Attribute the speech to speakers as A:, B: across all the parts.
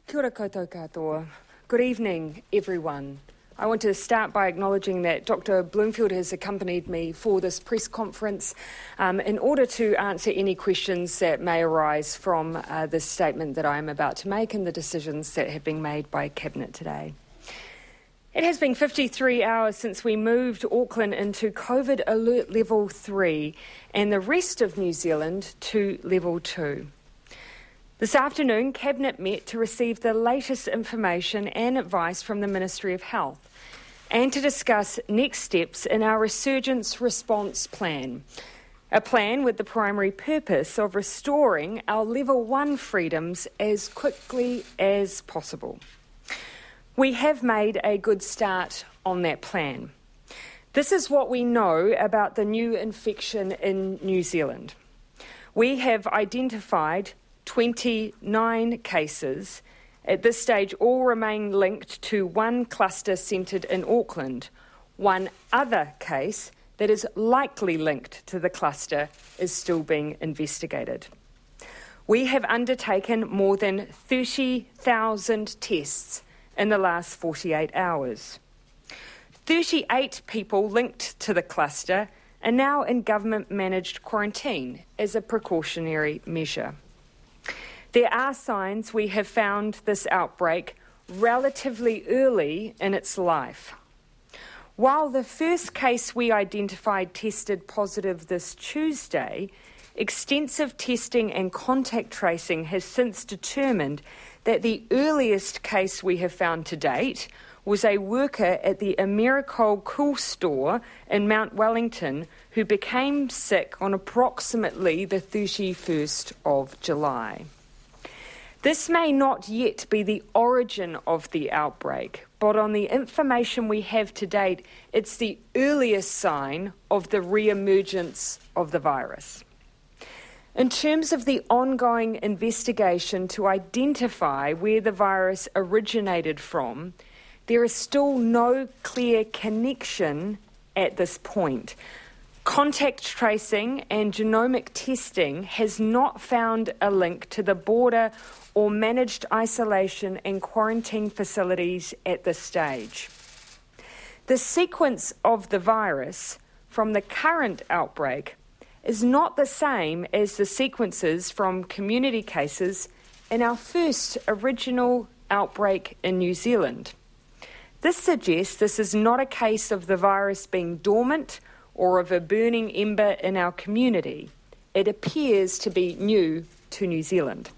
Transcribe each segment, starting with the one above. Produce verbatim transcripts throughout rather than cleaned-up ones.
A: Kia ora koutou katoa. Good evening, everyone. I want to start by acknowledging that Doctor Bloomfield has accompanied me for this press conference um, in order to answer any questions that may arise from uh, this statement that I am about to make and the decisions that have been made by Cabinet today. It has been fifty-three hours since we moved Auckland into COVID Alert Level three and the rest of New Zealand to Level two. This afternoon, Cabinet met to receive the latest information and advice from the Ministry of Health and to discuss next steps in our resurgence response plan, a plan with the primary purpose of restoring our Level one freedoms as quickly as possible. We have made a good start on that plan. This is what we know about the new infection in New Zealand. We have identified twenty-nine cases. At this stage, all remain linked to one cluster centred in Auckland. One other case that is likely linked to the cluster is still being investigated. We have undertaken more than thirty thousand tests in the last forty-eight hours. thirty-eight people linked to the cluster are now in government-managed quarantine as a precautionary measure. There are signs we have found this outbreak relatively early in its life. While the first case we identified tested positive this Tuesday, extensive testing and contact tracing has since determined that the earliest case we have found to date was a worker at the Americold Cool Store in Mount Wellington who became sick on approximately the thirty-first of July. This may not yet be the origin of the outbreak, but on the information we have to date, it's the earliest sign of the re-emergence of the virus. In terms of the ongoing investigation to identify where the virus originated from, there is still no clear connection at this point. Contact tracing and genomic testing has not found a link to the border or managed isolation and quarantine facilities at this stage. The sequence of the virus from the current outbreak is not the same as the sequences from community cases in our first original outbreak in New Zealand. This suggests this is not a case of the virus being dormant or of a burning ember in our community. It appears to be new to New Zealand.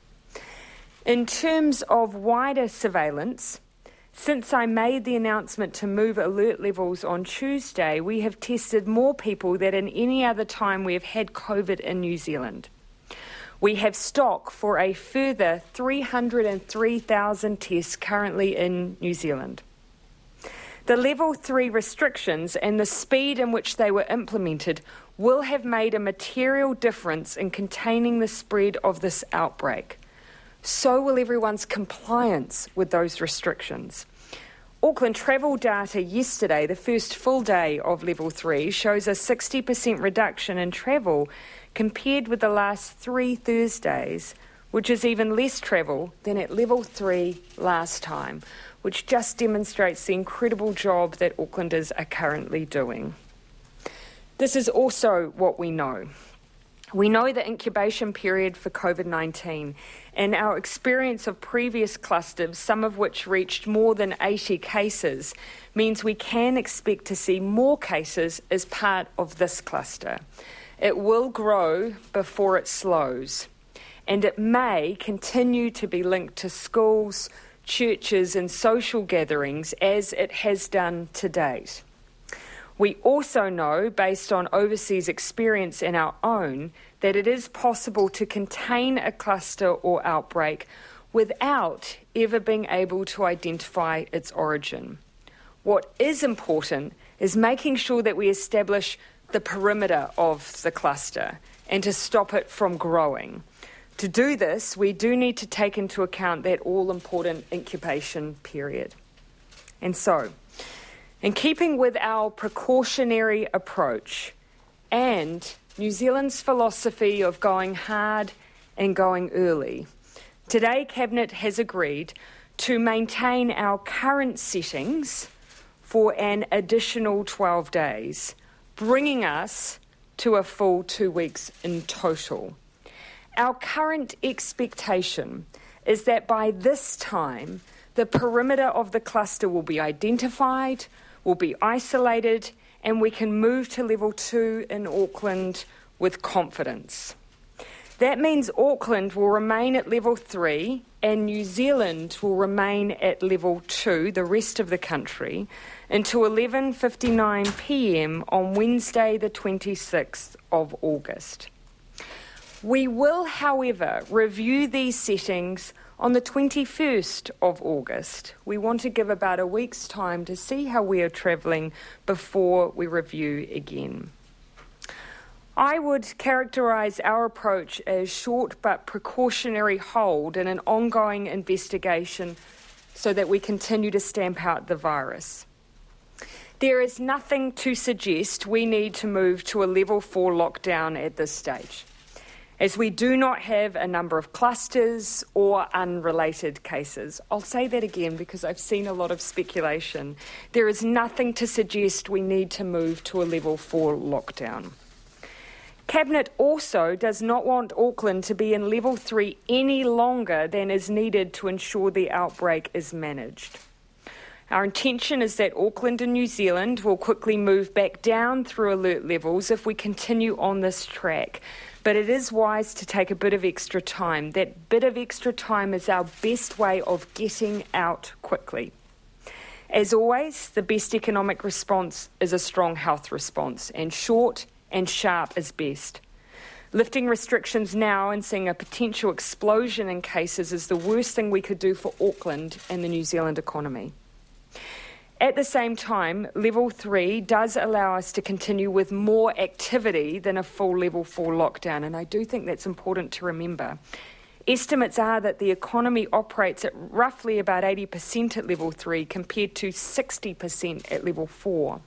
A: In terms of wider surveillance, since I made the announcement to move alert levels on Tuesday, we have tested more people than in any other time we have had COVID in New Zealand. We have stock for a further three hundred three thousand tests currently in New Zealand. The Level three restrictions and the speed in which they were implemented will have made a material difference in containing the spread of this outbreak. So will everyone's compliance with those restrictions. Auckland travel data yesterday, the first full day of Level three, shows a sixty percent reduction in travel compared with the last three Thursdays, which is even less travel than at Level three last time, which just demonstrates the incredible job that Aucklanders are currently doing. This is also what we know. We know the incubation period for COVID nineteen and our experience of previous clusters, some of which reached more than eighty cases, means we can expect to see more cases as part of this cluster. It will grow before it slows, and it may continue to be linked to schools, churches and social gatherings as it has done to date. We also know, based on overseas experience and our own, that it is possible to contain a cluster or outbreak without ever being able to identify its origin. What is important is making sure that we establish the perimeter of the cluster and to stop it from growing. To do this, we do need to take into account that all-important incubation period. And so, in keeping with our precautionary approach and New Zealand's philosophy of going hard and going early, Today, Cabinet has agreed to maintain our current settings for an additional twelve days, bringing us to a full two weeks in total. Our current expectation is that by this time, the perimeter of the cluster will be identified, will be isolated, and we can move to level two in Auckland with confidence. That means Auckland will remain at level three and New Zealand will remain at level two, the rest of the country, until eleven fifty-nine p m on Wednesday the twenty-sixth of August. We will, however, review these settings on the twenty-first of August. We want to give about a week's time to see how we are travelling before we review again. I would characterise our approach as short but precautionary hold in an ongoing investigation so that we continue to stamp out the virus. There is nothing to suggest we need to move to a level four lockdown at this stage, as we do not have a number of clusters or unrelated cases. I'll say that again because I've seen a lot of speculation. There is nothing to suggest we need to move to a level four lockdown. Cabinet also does not want Auckland to be in level three any longer than is needed to ensure the outbreak is managed. Our intention is that Auckland and New Zealand will quickly move back down through alert levels if we continue on this track. But it is wise to take a bit of extra time. That bit of extra time is our best way of getting out quickly. As always, the best economic response is a strong health response, and short and sharp is best. Lifting restrictions now and seeing a potential explosion in cases is the worst thing we could do for Auckland and the New Zealand economy. At the same time, level three does allow us to continue with more activity than a full level four lockdown, and I do think that's important to remember. Estimates are that the economy operates at roughly about eighty percent at level three compared to sixty percent at level four.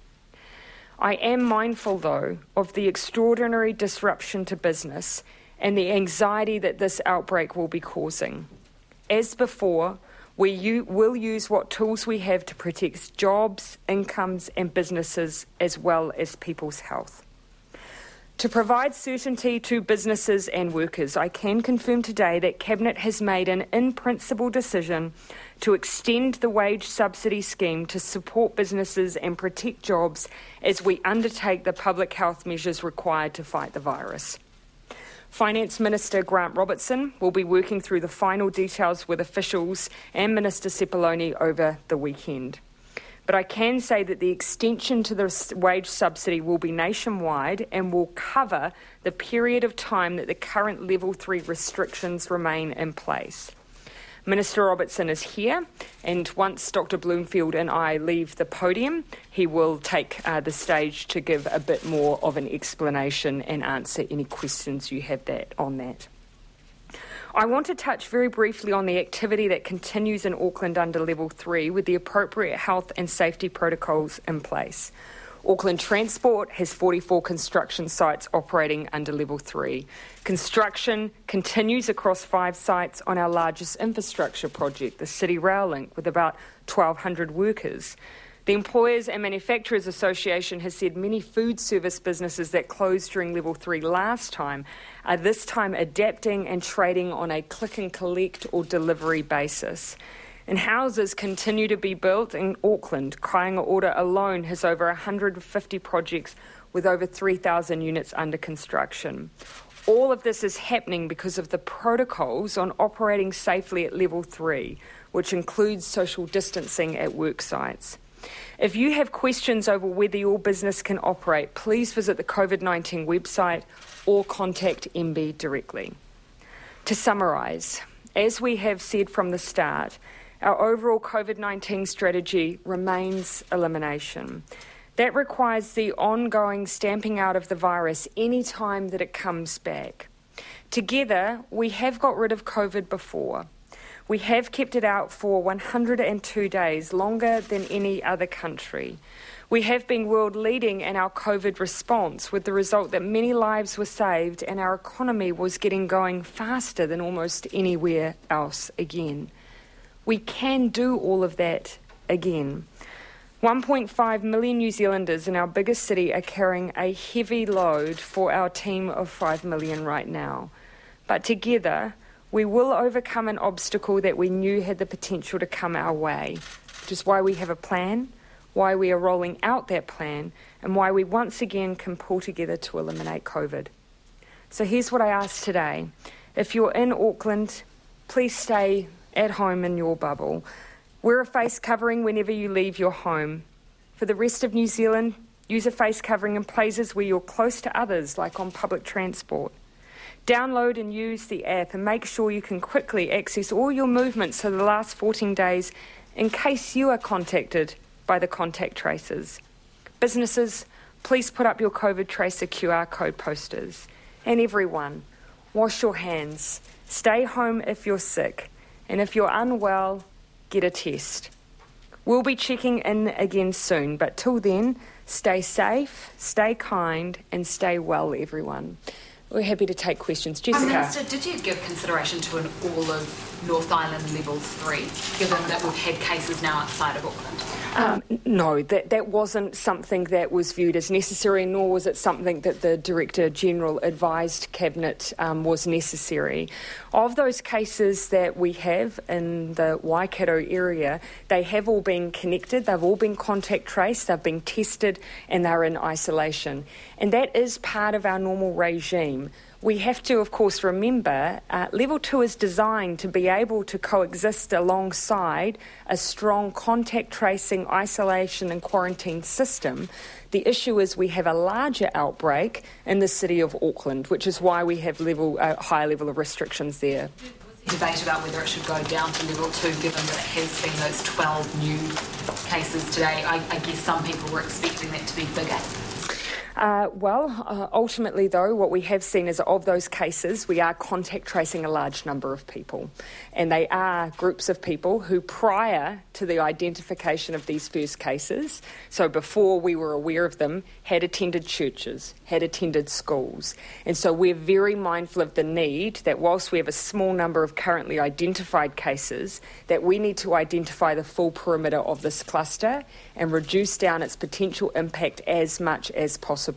A: I am mindful, though, of the extraordinary disruption to business and the anxiety that this outbreak will be causing. As before, we u- will use what tools we have to protect jobs, incomes and businesses as well as people's health. To provide certainty to businesses and workers, I can confirm today that Cabinet has made an in-principle decision to extend the wage subsidy scheme to support businesses and protect jobs as we undertake the public health measures required to fight the virus. Finance Minister Grant Robertson will be working through the final details with officials and Minister Cipollone over the weekend. But I can say that the extension to the wage subsidy will be nationwide and will cover the period of time that the current level three restrictions remain in place. Minister Robertson is here, and once Doctor Bloomfield and I leave the podium, he will take uh, the stage to give a bit more of an explanation and answer any questions you have that on that. I want to touch very briefly on the activity that continues in Auckland under level three with the appropriate health and safety protocols in place. Auckland Transport has forty-four construction sites operating under level three. Construction continues across five sites on our largest infrastructure project, the City Rail Link, with about twelve hundred workers. The Employers and Manufacturers Association has said many food service businesses that closed during level three last time are this time adapting and trading on a click and collect or delivery basis. And houses continue to be built in Auckland. Kāinga Ora alone has over one hundred fifty projects with over three thousand units under construction. All of this is happening because of the protocols on operating safely at level three, which includes social distancing at work sites. If you have questions over whether your business can operate, please visit the COVID nineteen website or contact M B directly. To summarise, as we have said from the start, our overall COVID nineteen strategy remains elimination. That requires the ongoing stamping out of the virus any time that it comes back. Together, we have got rid of COVID before. We have kept it out for one hundred two days, longer than any other country. We have been world leading in our COVID response, with the result that many lives were saved and our economy was getting going faster than almost anywhere else again. We can do all of that again. one point five million New Zealanders in our biggest city are carrying a heavy load for our team of five million right now. But together, we will overcome an obstacle that we knew had the potential to come our way, which is why we have a plan, why we are rolling out that plan, and why we once again can pull together to eliminate COVID. So here's what I ask today. If you're in Auckland, please stay at home in your bubble. Wear a face covering whenever you leave your home. For the rest of New Zealand, use a face covering in places where you're close to others, like on public transport. Download and use the app and make sure you can quickly access all your movements for the last fourteen days in case you are contacted by the contact tracers. Businesses, please put up your COVID tracer Q R code posters. And everyone, wash your hands, stay home if you're sick, and if you're unwell, get a test. We'll be checking in again soon, but till then, stay safe, stay kind, and stay well, everyone. We're happy to take questions. Jessica.
B: Prime Minister, did you give consideration to an all of North Island level three, given that we've had cases now outside of Auckland?
A: Um, no, that, that wasn't something that was viewed as necessary, nor was it something that the Director General advised Cabinet um, was necessary. Of those cases that we have in the Waikato area, they have all been connected, they've all been contact traced, they've been tested, and they're in isolation. And that is part of our normal regime. We have to, of course, remember uh, Level two is designed to be able to coexist alongside a strong contact tracing, isolation and quarantine system. The issue is we have a larger outbreak in the city of Auckland, which is why we have level, a uh, higher level of restrictions there.
B: Debate about whether it should go down to level two, given that it has been those twelve new cases today. I, I guess some people were expecting that to be bigger.
A: Uh, well, uh, ultimately, though, what we have seen is of those cases, we are contact tracing a large number of people. And they are groups of people who, prior to the identification of these first cases, so before we were aware of them, had attended churches, had attended schools. And so we're very mindful of the need that whilst we have a small number of currently identified cases, that we need to identify the full perimeter of this cluster and reduce down its potential impact as much as possible.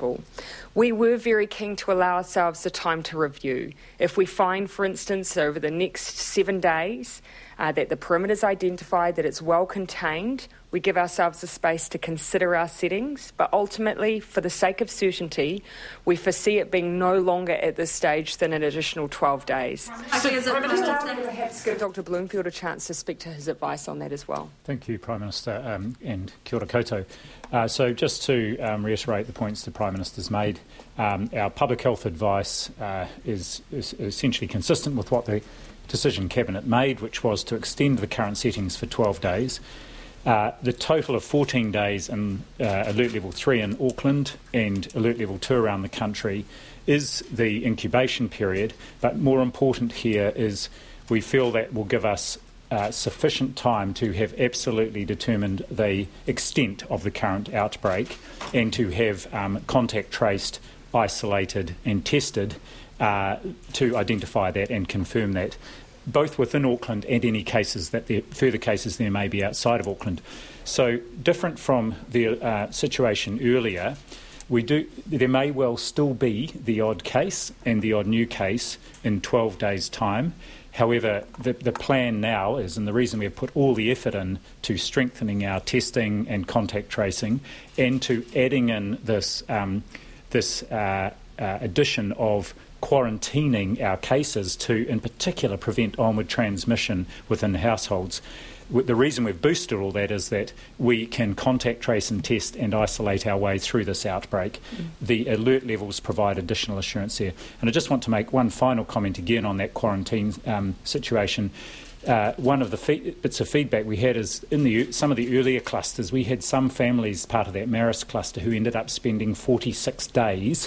A: We were very keen to allow ourselves the time to review. If we find, for instance, over the next seven days uh, that the perimeter is identified, that it's well contained, we give ourselves the space to consider our settings. But ultimately, for the sake of certainty, we foresee it being no longer at this stage than an additional twelve days.
B: Okay,
A: so, Prime Minister, perhaps give Doctor Bloomfield a chance to speak to his advice on that as well.
C: Thank you, Prime Minister, um, and kia ora koutou. Uh, so just to um, reiterate the points the Prime Minister's made, um, our public health advice uh, is, is essentially consistent with what the decision Cabinet made, which was to extend the current settings for twelve days. Uh, the total of fourteen days in uh, Alert Level three in Auckland and Alert Level two around the country is the incubation period, but more important here is we feel that will give us Uh, sufficient time to have absolutely determined the extent of the current outbreak and to have um, contact traced, isolated and tested uh, to identify that and confirm that, both within Auckland and any cases that there, further cases there may be outside of Auckland. So different from the uh, situation earlier, we do, there may well still be the odd case and the odd new case in twelve days' time. However, the, the plan now is, and the reason we have put all the effort in to strengthening our testing and contact tracing and to adding in this, um, this uh, uh, addition of quarantining our cases to, in particular, prevent onward transmission within households. The reason we've boosted all that is that we can contact trace and test and isolate our way through this outbreak. Mm. The alert levels provide additional assurance there. And I just want to make one final comment again on that quarantine um, situation. Uh, one of the fe- bits of feedback we had is in the some of the earlier clusters, we had some families, part of that Marist cluster, who ended up spending forty-six days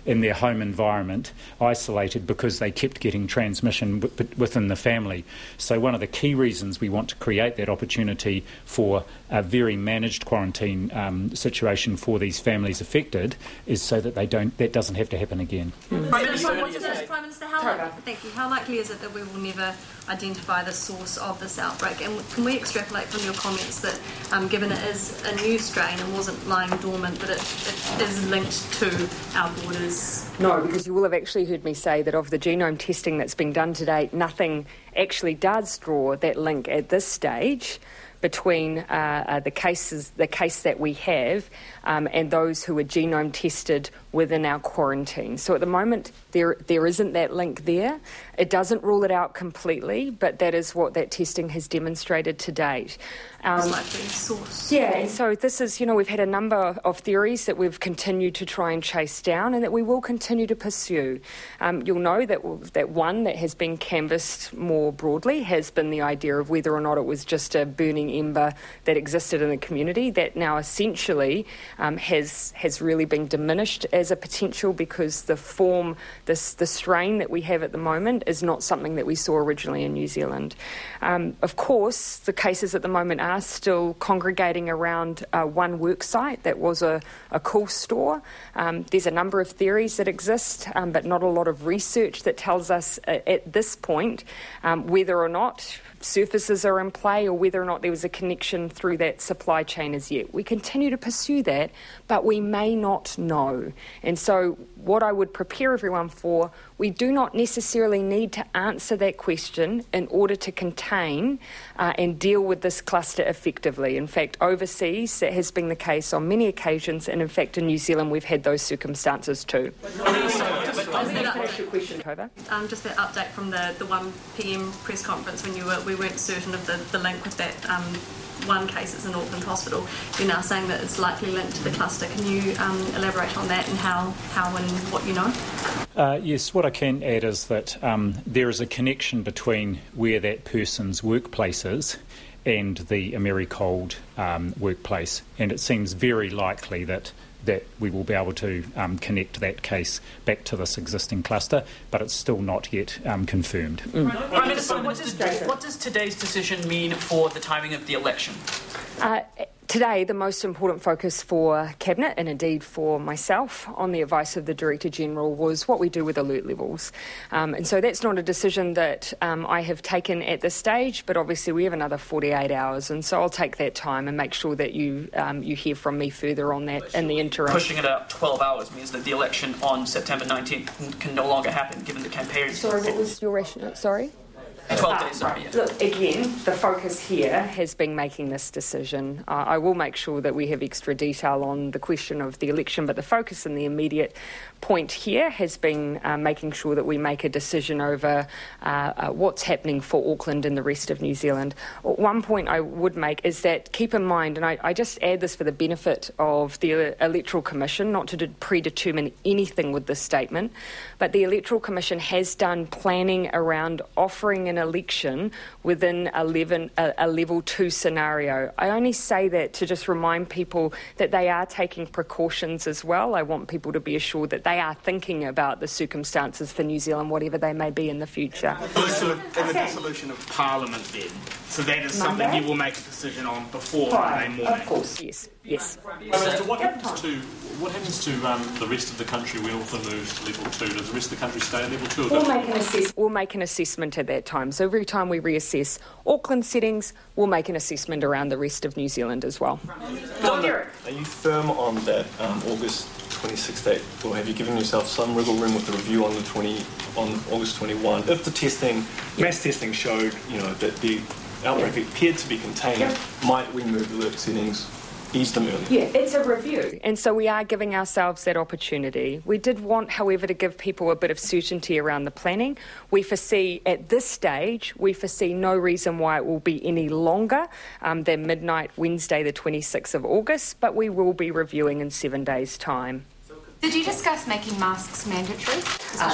C: in their home environment, isolated because they kept getting transmission w- within the family. So one of the key reasons we want to create that opportunity for a very managed quarantine um, situation for these families affected is so that they don't that doesn't have to happen again.
D: Mm. Prime Minister, what's this, Prime Minister, how likely, thank you. How likely is it that we will never identify the source of this outbreak? And can we extrapolate from your comments that, um, given it is a new strain and wasn't lying dormant, that it, it is linked to our borders?
A: No, because you will have actually heard me say that of the genome testing that's been done to date, nothing actually does draw that link at this stage between uh, uh, the cases, the case that we have, um, and those who are genome tested within our quarantine. So at the moment, there there isn't that link there. It doesn't rule it out completely, but that is what that testing has demonstrated to date.
D: Um, source.
A: Yeah, and so this is, you know, we've had a number of theories that we've continued to try and chase down and that we will continue to pursue. Um, you'll know that that one that has been canvassed more broadly has been the idea of whether or not it was just a burning ember that existed in the community that now essentially um, has has really been diminished as a potential because the form, this the strain that we have at the moment is not something that we saw originally in New Zealand. Um, of course, the cases at the moment are still congregating around uh, one work site that was a, a cool store. Um, there's a number of theories that exist, um, but not a lot of research that tells us uh, at this point um, whether or not surfaces are in play or whether or not there was a connection through that supply chain as yet. We continue to pursue that, but we may not know. And so what I would prepare everyone for, we do not necessarily need to answer that question in order to contain uh, and deal with this cluster effectively. In fact, overseas, that has been the case on many occasions, and in fact in New Zealand we've had those circumstances too.
D: Um, just that update from the, the one p m press conference when you were, we weren't certain of the, the link with that um, one case that's in Auckland Hospital. You're now saying that it's likely linked to the cluster. Can you um, elaborate on that and how, how and what you know?
C: Uh, yes, what I can add is that um, there is a connection between where that person's workplace is and the Americold um, workplace, and it seems very likely that that we will be able to um, connect that case back to this existing cluster, but it's still not yet um, confirmed.
E: Mm. Prime Minister, what does, what does today's decision mean for the timing of the election?
A: Uh, Today, the most important focus for Cabinet, and indeed for myself, on the advice of the Director-General, was what we do with alert levels. Um, and so that's not a decision that um, I have taken at this stage, but obviously we have another forty-eight hours, and so I'll take that time and make sure that you um, you hear from me further on that in the interim.
E: Pushing it out twelve hours means that the election on September nineteenth can no longer happen, given the campaign.
A: Sorry, what was your rationale? Sorry?
E: twelve days, sorry. Yeah.
A: Look, again, the focus here has been making this decision. Uh, I will make sure that we have extra detail on the question of the election, but the focus in the immediate point here has been uh, making sure that we make a decision over uh, uh, what's happening for Auckland and the rest of New Zealand. One point I would make is that keep in mind, and I, I just add this for the benefit of the Electoral Commission, not to de- predetermine anything with this statement, but the Electoral Commission has done planning around offering an election within a, level, a, a level two scenario. I only say that to just remind people that they are taking precautions as well. I want people to be assured that they are thinking about the circumstances for New Zealand, whatever they may be in the future.
F: In the dissolution of Parliament then, so that is something
A: Monday?
F: you will make a decision on before
A: Right,
F: Monday morning?
A: of course, yes, yes.
G: Prime Minister, what happens to what happens to um, the rest of the country when Auckland moves to level two? Does the rest of the country stay at level two? Or
A: We'll
G: does
A: make, an assess- we'll make an assessment at that time. So every time we reassess Auckland settings, we'll make an assessment around the rest of New Zealand as well.
H: Are you firm on that um, August twenty-sixth date, or have you given yourself some wriggle room with the review on the twenty on August twenty-first? If the testing, mass testing showed, you know, that the outbreak appeared to be contained,
A: Yep.
H: might we move alert settings, ease them early?
A: Yeah, it's a review, and so we are giving ourselves that opportunity. We did want, however, to give people a bit of certainty around the planning. We foresee, at this stage, we foresee no reason why it will be any longer um, than midnight Wednesday the twenty-sixth of August, but we will be reviewing in seven days' time.
B: Did you discuss making masks mandatory?
A: Uh,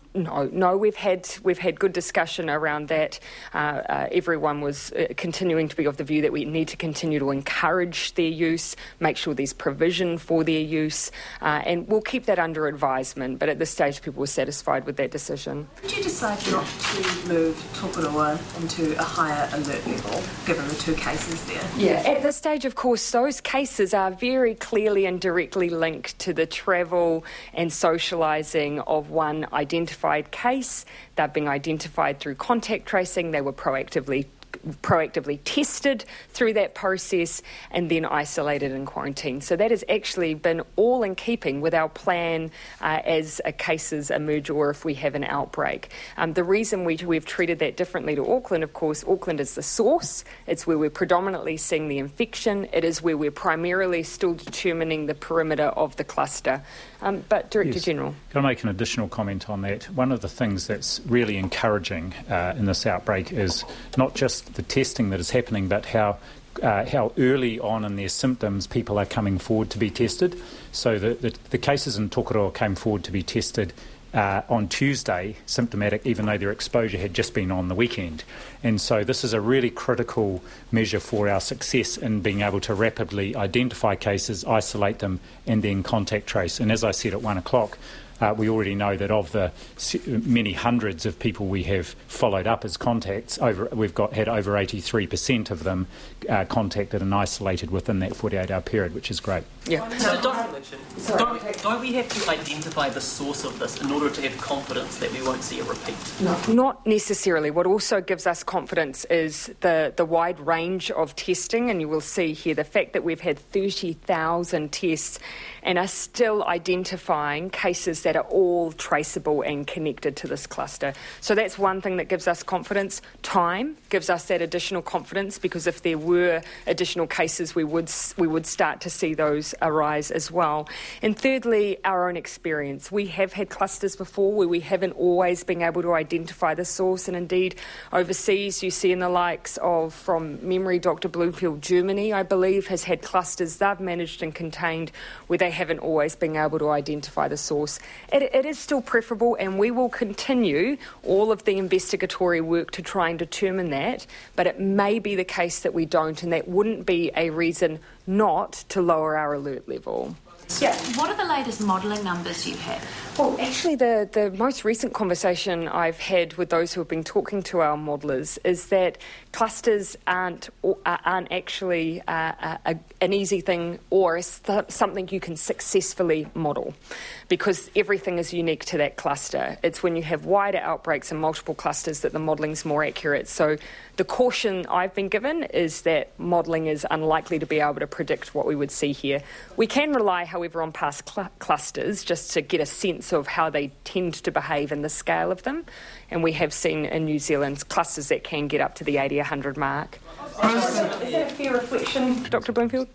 A: No, no, we've had we've had good discussion around that. Uh, uh, everyone was uh, continuing to be of the view that we need to continue to encourage their use, make sure there's provision for their use, uh, and we'll keep that under advisement. But at this stage, people were satisfied with that decision.
I: Did you decide not to move Tokoroa into a higher alert level, given the two cases there?
A: Yeah, at this stage, of course, those cases are very clearly and directly linked to the travel and socialising of one identified case. They're being identified through contact tracing. They were proactively proactively tested through that process and then isolated and quarantined. So that has actually been all in keeping with our plan uh, as uh, cases emerge or if we have an outbreak. Um, the reason we, we've treated that differently to Auckland, of course, Auckland is the source. It's where we're predominantly seeing the infection. It is where we're primarily still determining the perimeter of the cluster. Um, but Director
C: yes.
A: General.
C: Can I make an additional comment on that? One of the things that's really encouraging uh, in this outbreak is not just the testing that is happening, but how uh, how early on in their symptoms people are coming forward to be tested. So the, the, the cases in Tokoroa came forward to be tested Uh, on Tuesday, symptomatic, even though their exposure had just been on the weekend. And so this is a really critical measure for our success in being able to rapidly identify cases, isolate them, and then contact trace. And as I said at one o'clock, Uh, we already know that of the many hundreds of people we have followed up as contacts, over, we've got had over eighty-three percent of them uh, contacted and isolated within that forty-eight hour period, which is great.
A: Yeah.
E: So don't, don't, don't we have to identify the source of this in order to have confidence that we won't see a repeat?
A: No. Not necessarily. What also gives us confidence is the, the wide range of testing, and you will see here the fact that we've had thirty thousand tests and are still identifying cases that are all traceable and connected to this cluster. So that's one thing that gives us confidence. Time gives us that additional confidence, because if there were additional cases, we would we would start to see those arise as well. And thirdly, our own experience. We have had clusters before where we haven't always been able to identify the source, and indeed overseas you see in the likes of, from memory, Doctor Bloomfield, Germany, I believe, has had clusters they've managed and contained where they haven't always been able to identify the source. It, it is still preferable, and we will continue all of the investigatory work to try and determine that, but it may be the case that we don't, and that wouldn't be a reason not to lower our alert level.
J: Yeah. What are the latest modelling numbers you have?
A: Well, actually, the, the most recent conversation I've had with those who have been talking to our modellers is that clusters aren't aren't actually uh, a, an easy thing or something you can successfully model, because everything is unique to that cluster. It's when you have wider outbreaks and multiple clusters that the modelling's more accurate. So the caution I've been given is that modelling is unlikely to be able to predict what we would see here. We can rely, however, on past cl- clusters just to get a sense of how they tend to behave and the scale of them. And we have seen in New Zealand clusters that can get up to the eighty, one hundred mark. Is that a fair reflection, Doctor Bloomfield?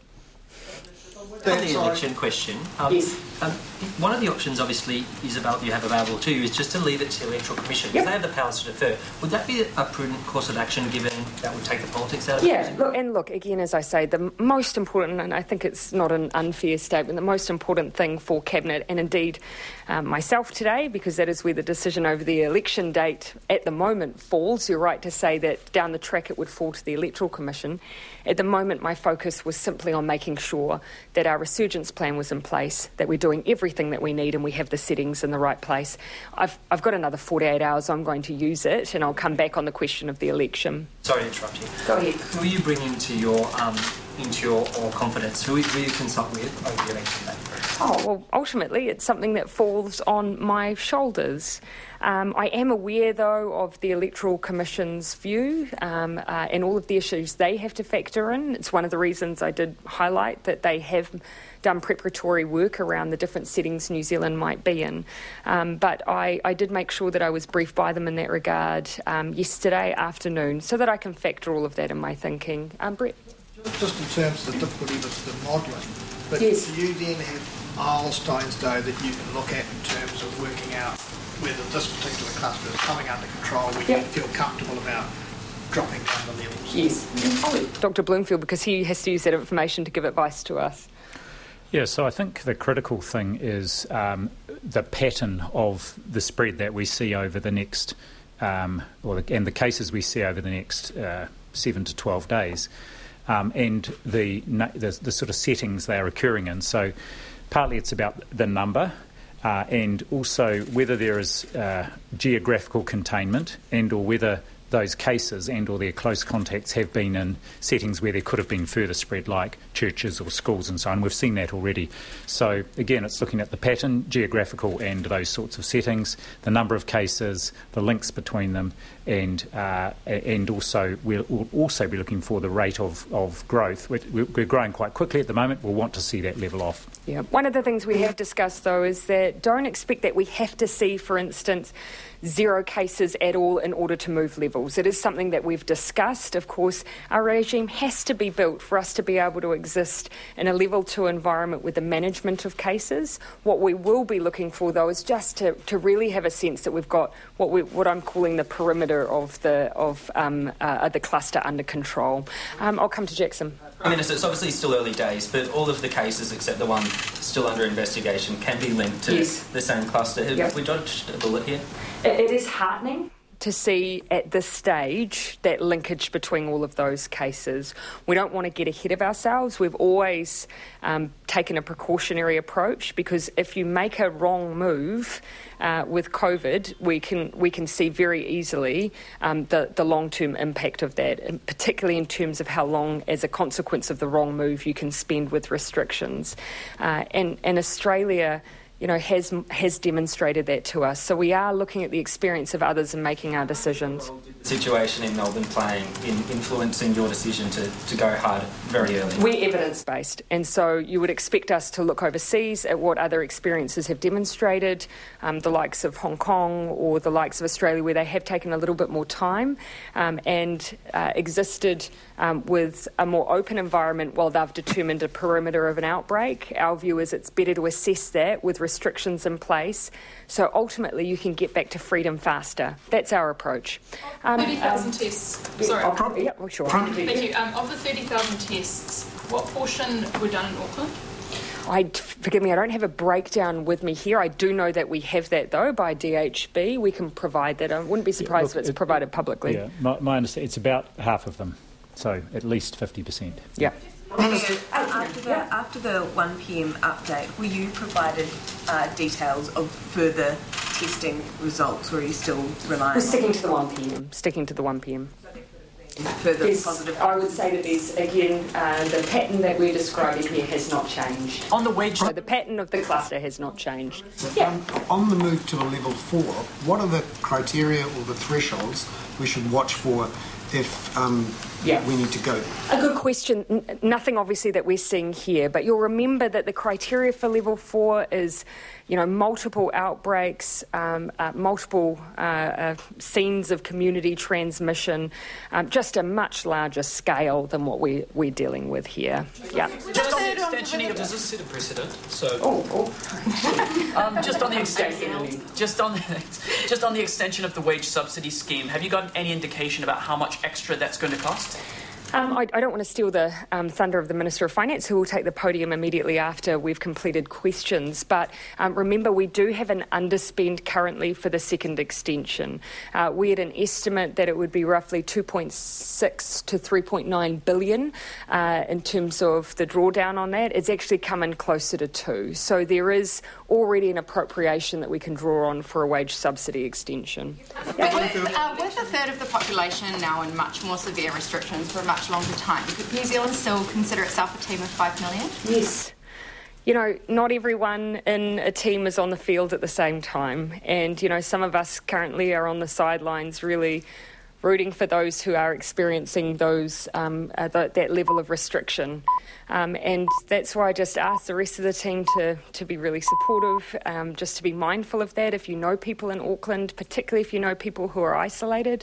K: On the election question, um,
A: yes.
K: um, one of the options obviously is about you have available to you is just to leave it to the Electoral Commission, because yep. they have the powers to defer. Would that be a prudent course of action, given that would take the politics out of it?
A: Yeah, look, and look, again, as I say, the most important, and I think it's not an unfair statement, the most important thing for Cabinet, and indeed um, myself today, because that is where the decision over the election date at the moment falls. You're right to say that down the track it would fall to the Electoral Commission. At the moment, my focus was simply on making sure that our resurgence plan was in place, that we're doing everything that we need and we have the settings in the right place. I've, I've got another forty-eight hours, I'm going to use it, and I'll come back on the question of the election.
K: Sorry to interrupt you.
A: Go ahead.
K: Who will you bring into your um, into your or confidence? Who will you consult with over the election day?
A: Oh, well, ultimately it's something that falls on my shoulders. Um, I am aware, though, of the Electoral Commission's view um, uh, and all of the issues they have to factor in. It's one of the reasons I did highlight that they have done preparatory work around the different settings New Zealand might be in. Um, but I, I did make sure that I was briefed by them in that regard um, yesterday afternoon, so that I can factor all of that in my thinking. Um, Brett?
L: Just in terms of the difficulty with the modelling, but
A: yes.
L: do you then have milestones, though, that you can look at in terms of working out whether this particular cluster is coming under control, where yep. you feel comfortable about dropping down the levels?
A: Yes. Oh, Doctor Bloomfield, because he has to use that information to give advice to us.
C: Yeah, so I think the critical thing is um, the pattern of the spread that we see over the next, um, or the, and the cases we see over the next uh, seven to twelve days, um, and the, the the sort of settings they are occurring in. So partly it's about the number, uh, and also whether there is uh, geographical containment, and or whether those cases and or their close contacts have been in settings where there could have been further spread, like churches or schools and so on. We've seen that already. So again, it's looking at the pattern, geographical and those sorts of settings, the number of cases, the links between them, and uh, and also we'll, we'll also be looking for the rate of, of growth. We're, we're growing quite quickly at the moment. We'll want to see that level off.
A: Yeah. One of the things we have discussed, though, is that don't expect that we have to see, for instance, zero cases at all in order to move levels. It is something that we've discussed. Of course, our regime has to be built for us to be able to exist in a level two environment with the management of cases. What we will be looking for, though, is just to, to really have a sense that we've got what we what I'm calling the perimeter of the of um, uh, the cluster under control. Um, I'll come to Jackson.
K: Prime Minister, it's obviously still early days, but all of the cases except the one still under investigation can be linked to
A: yes.
K: the same cluster. Have
A: yep.
K: we dodged a bullet here?
A: It, it is heartening to see at this stage that linkage between all of those cases. We don't want to get ahead of ourselves. We've always um, taken a precautionary approach, because if you make a wrong move uh, with COVID, we can we can see very easily um, the, the long-term impact of that, and particularly in terms of how long, as a consequence of the wrong move, you can spend with restrictions. Uh, and, and Australia, you know, has has demonstrated that to us. So we are looking at the experience of others and making our decisions.
K: Situation in Melbourne playing in influencing your decision to, to go hard very early?
A: We're evidence-based, and so you would expect us to look overseas at what other experiences have demonstrated, um, the likes of Hong Kong or the likes of Australia, where they have taken a little bit more time um, and uh, existed um, with a more open environment while they've determined a perimeter of an outbreak. Our view is it's better to assess that with restrictions in place, so ultimately you can get back to freedom faster. That's our approach. Um,
M: thirty thousand
A: um,
M: tests. Sorry.
A: I'll, yeah, well, sure.
M: Thank you. Um, of the thirty thousand tests, what portion were done in Auckland?
A: I, forgive me, I don't have a breakdown with me here. I do know that we have that, though, by D H B. We can provide that. I wouldn't be surprised yeah, look, if it's it, provided publicly.
C: Yeah, my, my understanding, it's about half of them, so at least fifty percent.
A: Yeah.
I: After the, after the one p m update, were you provided uh, details of further testing results, or are you still relying
A: We're sticking to the one p m, sticking to the one p m.
I: Further positive?
A: I would say that there's, again, uh, the pattern that we're describing here has not changed.
E: On the wage...
A: So the pattern of the cluster has not changed. Yeah.
N: Um, on the move to a level four, what are the criteria or the thresholds we should watch for if um, yeah. we need to go?
A: A good question. N- nothing obviously that we're seeing here, but you'll remember that the criteria for level four is, you know, multiple outbreaks, um, uh, multiple uh, uh, scenes of community transmission, um, just a much larger scale than what we, we're dealing with here. Yeah.
E: Just on the extension of, does this set a precedent? So,
A: oh, oh.
E: um, just on the extension, just on the, just on the extension of the wage subsidy scheme, have you got any indication about how much extra that's going to cost?
A: Um, I, I don't want to steal the um, thunder of the Minister of Finance, who will take the podium immediately after we've completed questions. But um, remember, we do have an underspend currently for the second extension. Uh, we had an estimate that it would be roughly two point six to three point nine billion uh, in terms of the drawdown on that. It's actually come in closer to two. So there is already an appropriation that we can draw on for a wage subsidy extension.
O: But with, uh, with a third of the population now in much more severe restrictions for a much longer time, could New Zealand still consider itself a team of five million?
A: Yes. You know, not everyone in a team is on the field at the same time. And, you know, some of us currently are on the sidelines really rooting for those who are experiencing those um, uh, th- that level of restriction. Um, and that's why I just ask the rest of the team to, to be really supportive, um, just to be mindful of that. If you know people in Auckland, particularly if you know people who are isolated,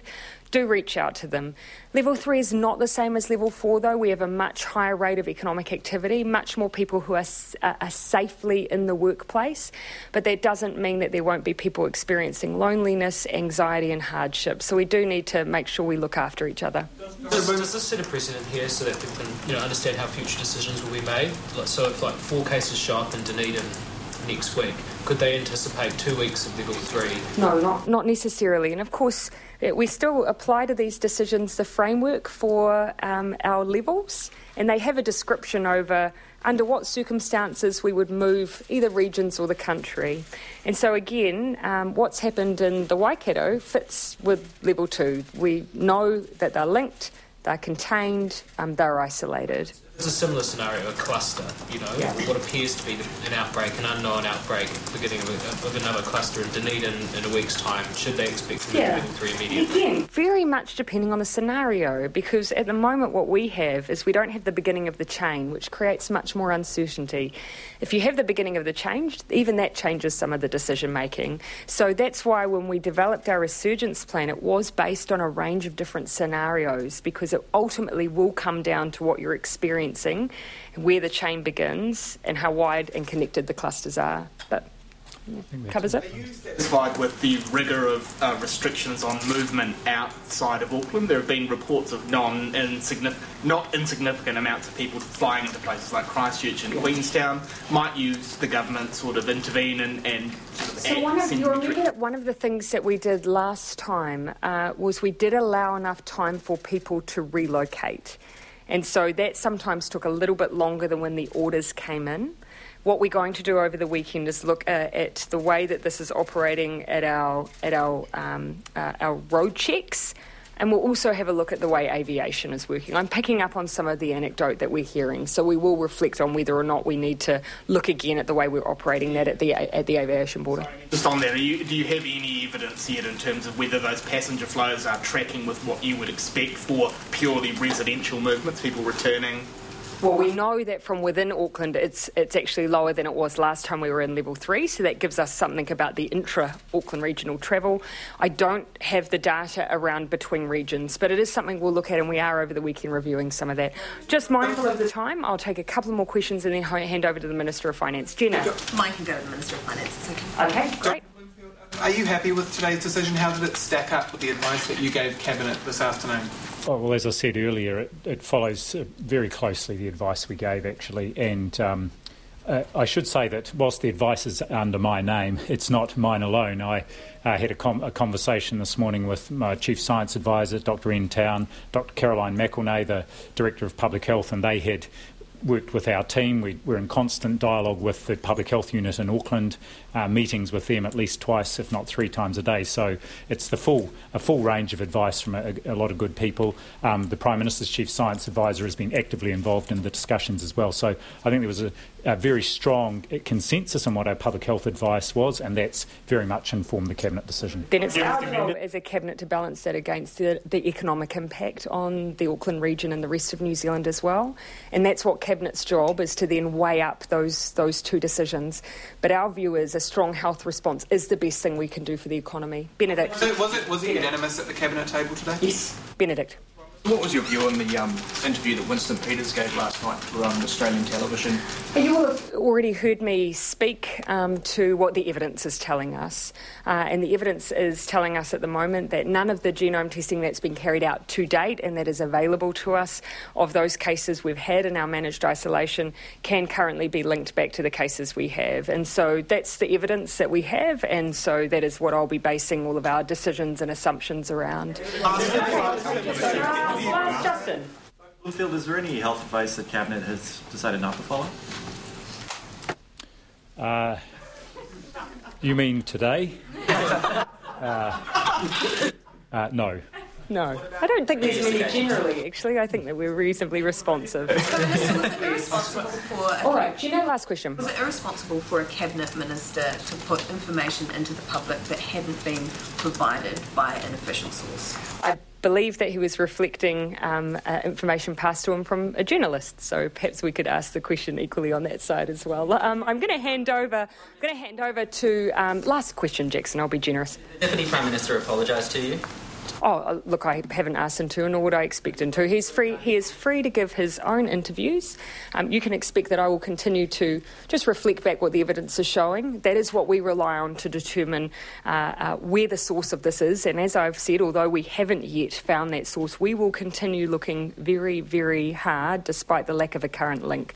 A: do reach out to them. Level three is not the same as level four, though. We have a much higher rate of economic activity, much more people who are, uh, are safely in the workplace, but that doesn't mean that there won't be people experiencing loneliness, anxiety and hardship. So we do need to make sure we look after each other.
P: Does, does this set a precedent here so that people can, you know, understand how future decisions will be made? Like, so if like four cases show up in Dunedin next week, could they anticipate two weeks of level three?
A: No, not not necessarily. And of course, we still apply to these decisions the framework for um, our levels, and they have a description over under what circumstances we would move either regions or the country. And so again, um, what's happened in the Waikato fits with level two. We know that they're linked, they're contained, um, they're isolated.
P: It's a similar scenario, a cluster, you know,
A: yeah.
P: what appears to be an outbreak, an unknown outbreak, beginning of, a, of another cluster in Dunedin in a week's time. Should they expect to move
A: yeah.
P: to level three immediately?
A: Again, very much depending on the scenario, because at the moment what we have is we don't have the beginning of the chain, which creates much more uncertainty. If you have the beginning of the change, even that changes some of the decision making. So that's why when we developed our resurgence plan, it was based on a range of different scenarios, because it ultimately will come down to what you're experiencing, where the chain begins and how wide and connected the clusters are. But yeah, covers it.
F: Are you satisfied with the rigour of uh, restrictions on movement outside of Auckland? There have been reports of non-insignificant, not insignificant amounts of people flying into places like Christchurch and Queenstown. Might use the government sort of intervene and, and sort of
A: So
F: act,
A: one of,
F: send
A: you remember that one of the things that we did last time uh, was we did allow enough time for people to relocate. And so that sometimes took a little bit longer than when the orders came in. What we're going to do over the weekend is look uh, at the way that this is operating at our at our um, uh, our road checks, and we'll also have a look at the way aviation is working. I'm picking up on some of the anecdote that we're hearing, so we will reflect on whether or not we need to look again at the way we're operating that at the at the aviation border.
F: Just on that, are you, do you have any evidence yet in terms of whether those passenger flows are tracking with what you would expect for purely residential movements, people returning?
A: Well, we know that from within Auckland, it's it's actually lower than it was last time we were in level three, so that gives us something about the intra-Auckland regional travel. I don't have the data around between regions, but it is something we'll look at, and we are over the weekend reviewing some of that. Just mindful of the time, I'll take a couple more questions and then hand over to the Minister of Finance. Jenna.
I: Mine can go to the Minister of Finance. It's okay.
A: Okay, great.
Q: Are you happy with today's decision? How did it stack up with the advice that you gave Cabinet this afternoon?
C: Oh, well, as I said earlier, it, it follows uh, very closely the advice we gave, actually. And um, uh, I should say that whilst the advice is under my name, it's not mine alone. I uh, had a, com- a conversation this morning with my Chief Science Advisor, Doctor Ian Town, Doctor Caroline McElnay, the Director of Public Health, and they had worked with our team. We, we're in constant dialogue with the Public Health Unit in Auckland, uh, meetings with them at least twice, if not three times a day. So it's the full a full range of advice from a, a lot of good people. Um, the Prime Minister's Chief Science Advisor has been actively involved in the discussions as well. So I think there was a, a very strong consensus on what our public health advice was, and that's very much informed the Cabinet decision.
A: Then it's our job as a Cabinet to balance that against the, the economic impact on the Auckland region and the rest of New Zealand as well. And that's what Cabinet's job is, to then weigh up those those two decisions. But our view is a strong health response is the best thing we can do for the economy. Benedict.
Q: Was it, was it, was it unanimous at the Cabinet table today?
A: Yes. Benedict.
R: What was your view on the um, interview that Winston Peters gave last night for um, Australian television?
A: You will have already heard me speak um, to what the evidence is telling us. Uh, and the evidence is telling us at the moment that none of the genome testing that's been carried out to date and that is available to us of those cases we've had in our managed isolation can currently be linked back to the cases we have. And so that's the evidence that we have, and so that is what I'll be basing all of our decisions and assumptions around. Last, Justin.
S: Bloomfield, is there any health advice that Cabinet has decided not to follow?
C: Uh, you mean today? uh, uh, no.
A: No. I don't think there's many generally, actually. I think that we're reasonably responsive.
I: Was it irresponsible for...
A: All right, Gina, last question.
I: Was it irresponsible for a Cabinet Minister to put information into the public that hadn't been provided by an official source?
A: I believe that he was reflecting um, uh, information passed to him from a journalist, so perhaps we could ask the question equally on that side as well. Um, I'm going to hand over. I'm going to hand over to um, last question, Jackson. I'll be generous.
T: The Deputy Prime Minister apologised to you.
A: Oh, look, I haven't asked him to, nor would I expect him to. He's free. He is free to give his own interviews. Um, you can expect that I will continue to just reflect back what the evidence is showing. That is what we rely on to determine uh, uh, where the source of this is. And as I've said, although we haven't yet found that source, we will continue looking very, very hard, despite the lack of a current link.